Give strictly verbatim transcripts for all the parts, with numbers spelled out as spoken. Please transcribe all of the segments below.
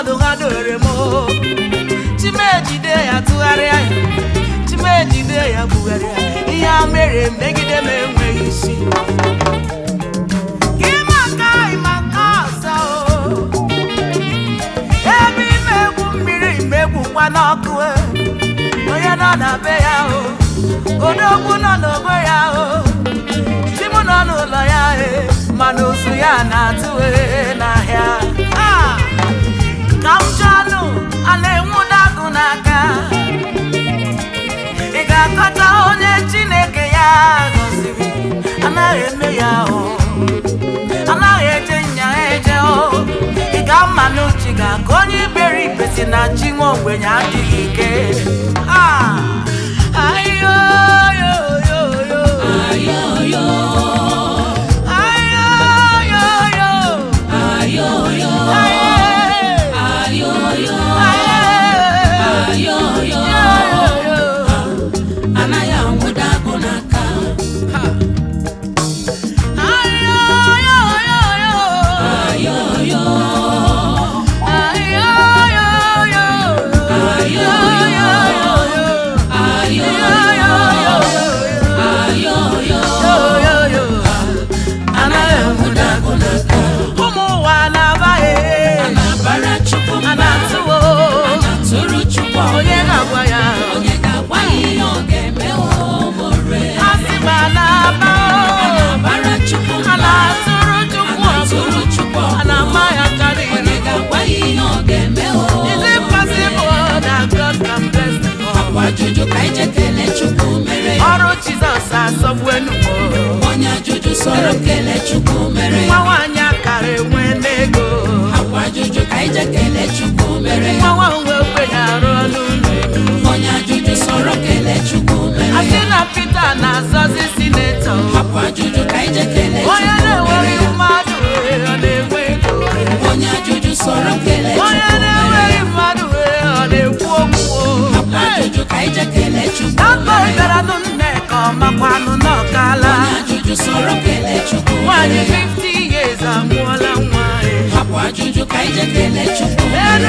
mmadụ ha dore m chimejide ya tụgharịa ya chimejide ya bugharịa ihe a mere megide m enweghị isi gị maka ịmaka ọzọ ebe imegwu mmiri imegwukwa n'ọkụ onye nọ na be ya o odogwu nọ n'ogbe ya o chi m nọ n'ụlọ ya mana ozu ya na-atụ n'ahịa ka m chọnụ a na-enwuda agụ n'aka ị ga-akọta onye Chineke ya gọziri anaghị eme ya o anaghị eje nya eje o ị ga-ama n'uche ga-aka onye iberibe si na chi nwa ogbenye adịghị ike ayo yo yo yo ayo yo ayo yo yo ayo yo ayo yo ayo yo anaya muda kunaka ayo yo yo yo ayo yo ayo yo yo ayo yo ayo yo ayo yo yo anaya muda kunaka umu wana bae anabara chupu anatuo anaturu chupu onye gagwa ya onye gagwa ihe ogeme omore asibana ba anabara chupu anaturu chupu anaturu chupu anamaya kari onye gagwa ihe ogeme o is it possible that God can bless the poor akwajuju kaije kele chupu mere ọrụ Jesus asọgbuenu onye ajuju sọrọ kele chupu mere nwanyị akara enwe n'ego akwajuju kaije kele chupu mere nwa nwe ogbenye arụ ọnụ onye ajuju sọrọ kele chupu mere asị na Peter na-azọzi sinetọ akwajuju kaije kele chupu onye na-enweghị mmadụ ọ na-enwe ego onye ajuju sọrọ kele chupu onye na-enweghị mmadụ ọ na-ekwu okwu akwajuju kaije kele chupu mere gara nụ nne ka ọ makwanụ n'ọkala onye ajuju sọrọ kele chupu nwanyị fifty years amụọla nwa akwajuju kaije kele chupu mere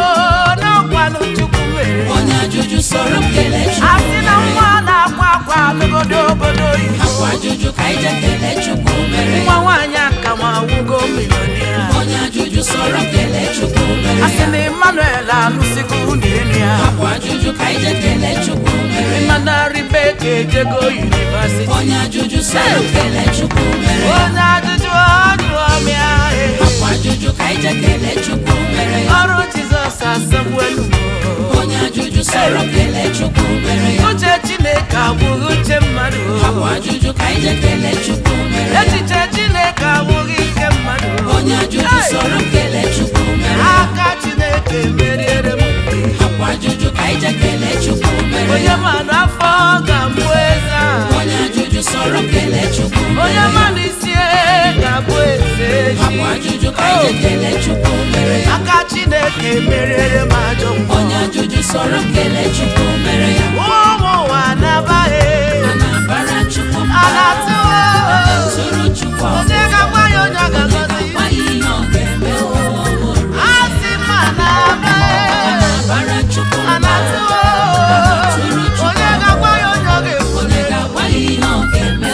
n'ọkwanụ chukwu mere onye ajuju sọrọ kele chupu asị na nwa na-akwa akwa n'obodo obodo akwajuju kaije kele chupu mere nwa nwanyị aka ma awụgo milionia onye ajuju sọrọ kele chupu mere asị na Emmanuel alụsigo n'elu ya akwajuju kaije kele chupu mere mana Rebecca ejego university onye ajuju sọrọ kele chupu mere onye ajuju ọjụọ mịa akwajuju kaije kele chupu mere ọrụ Jizọs asọgbuenu onye ajuju sọrọ kele chupu mere uche Chineke abụghị uche mmadụ akwajuju kaije kele chupu mere echiche Chineke abụghị ike mmadụ onye ajuju sọrọ kele chupu mere aka Chineke meriere m akwajuju kaije kele chupu mere onye mmadụ afọ ga-abụ eze onye ajuju sọrọ kele chupu mere onye mmadụ isi ga-abụ eze akwajuju kaije kele chupu mere aka Chineke meriere m ajọ onye ajuju sọrọ kele chupu mere ya ụmụ ụwa anabaghị anabara chupu anatụwa anatụrụ chupu onye gagwa ya onye agagọzi ihe ọ ga-eme asị ma anabaghị anabara chupu anatụwa onye gagwa ya onye ọ ga-ekwu onye gagwa ya ihe ọ ga-eme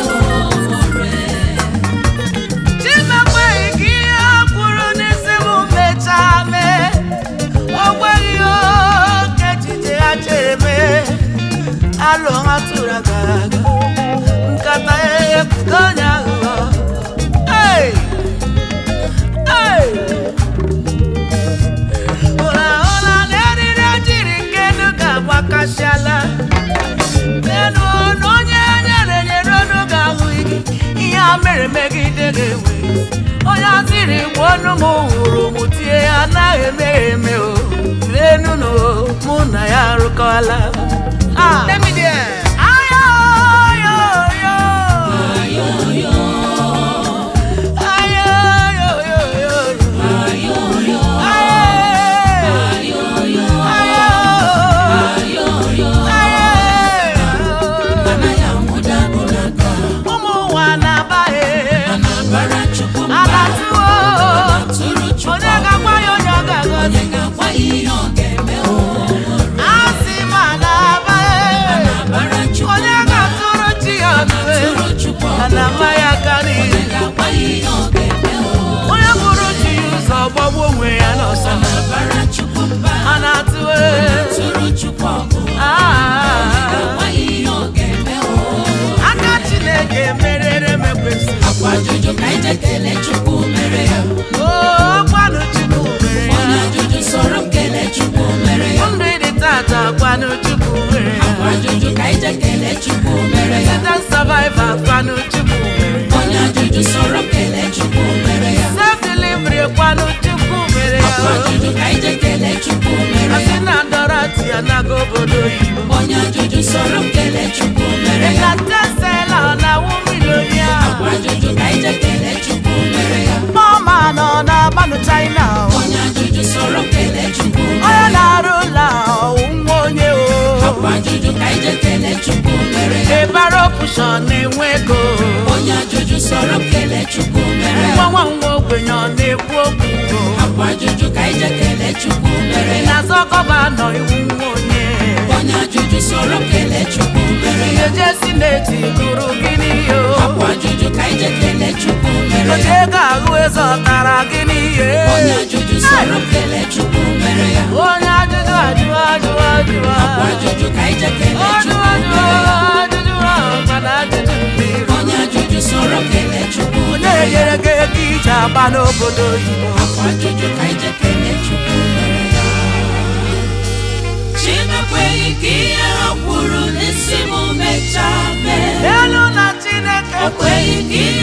Chimekwe gị ihe kwuru n'isi m mechaa mee o nweghị oke echiche ha chere mee alụ ha tụrụ aga aga nkata ekwudo onye aghụghọ ụra ụra na eriri ojiri nke enu ga-agbakasịala enu na onye nyere nyere onu ga-ahụghị ihe a mere megide ga-enwe onye azịrị gbuo ọnụ m hụrụ m tie ya anaghị eme eme o lenu na mụ na ya arụkọla ayo yo yo ayo yo ayo yo yo yo ayo yo ayo yo ayo yo anaya muda kunaka ụmụ ụwa na-abaghị anabara chupu anatụo onye ga-agwa ya onye ọ ga-agọzi Chukwu mere ya. Accident survivor kwanu Chukwu mere ya. Onye ajụjụ sọrọ kele Chukwu mere ya. Self delivery kwanu Chukwu mere ya. Akwa ajụjụ ka ije kele Chukwu mere ya. Asị na Dorothy anaga obodo oyibo. Onye ajụjụ sọrọ kele Chukwu mere ya. Ekatesela na wumilonia. Akwa ajụjụ ka ije kele Chukwu mere ya. Mama nọ na Manu China. Onye ajụjụ sọrọ kele Chukwu mere Onye ya. na-arụ ụlọ nwa onye o. Akwa ajụjụ ka ije kele Chukwu mere ya. Ebara opushọn na-enwe ego. Onye ajụjụ sọrọ kele Chukwu mere ya. Nwa nwa nwa ogbenye ọ na-ekwu okwu. Akwa ajụjụ ka ije kele Chukwu mere ya. Na-azọ gọvanọ iwu nwa onye. Onye ajụjụ sọrọ kele Chukwu mere ya. Eje sineti gụrụ gịnị yo. Akwa ajụjụ ka ije kele Chukwu mere Oche ya. ego ahụ eze ọtara gịnị ye. Onye ajụjụ sọrọ kele Chukwu mere ya. Onye ajụjụ ajụ ajụ ajụ. Akwa ajụjụ ka ije kele Ajụ Chukwu ajụ mere ya. ajụjụ mana ajụjụ mmiri. Onye ajụjụ sọrọ kele Chukwu Onye mere ya. nyere gị ego ije aba n'obodo oyibo. Akwa ajụjụ ka ije kele Chukwu mere ya. Chinekweghị ka ihe ha kwuru n'isi m mechaa mee. Elu na Chineke O kweghị ka ihe